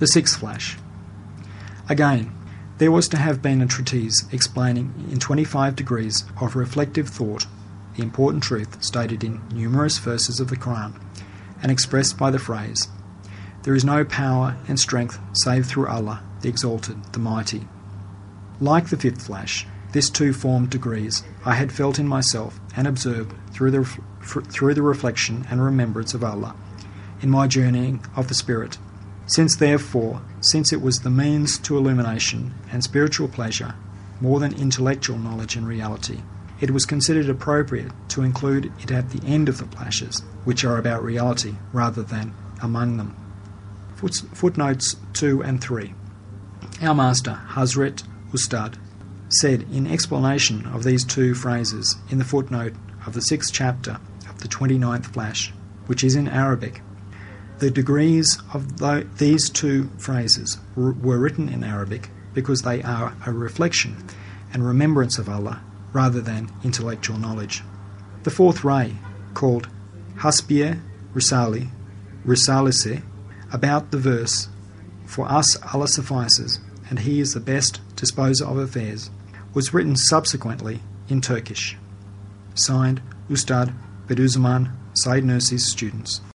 The sixth flash. Again, there was to have been a treatise explaining in 25 degrees of reflective thought the important truth stated in numerous verses of the Quran and expressed by the phrase, "There is no power and strength save through Allah, the Exalted, the Mighty." Like the fifth flash, this too formed degrees I had felt in myself and observed through the reflection and remembrance of Allah in my journeying of the Spirit. Since it was the means to illumination and spiritual pleasure more than intellectual knowledge and reality, it was considered appropriate to include it at the end of the flashes, which are about reality rather than among them. Footnotes 2 and 3. Our master, Hazrat Ustad, said in explanation of these two phrases in the footnote of the 6th chapter of the 29th flash, which is in Arabic, the degrees of these two phrases were written in Arabic because they are a reflection and remembrance of Allah rather than intellectual knowledge. The fourth ray, called Hasbiya Risalise, about the verse, "For us Allah suffices, and He is the best disposer of affairs," was written subsequently in Turkish. Signed, Ustad Bediüzzaman Said Nursi's students.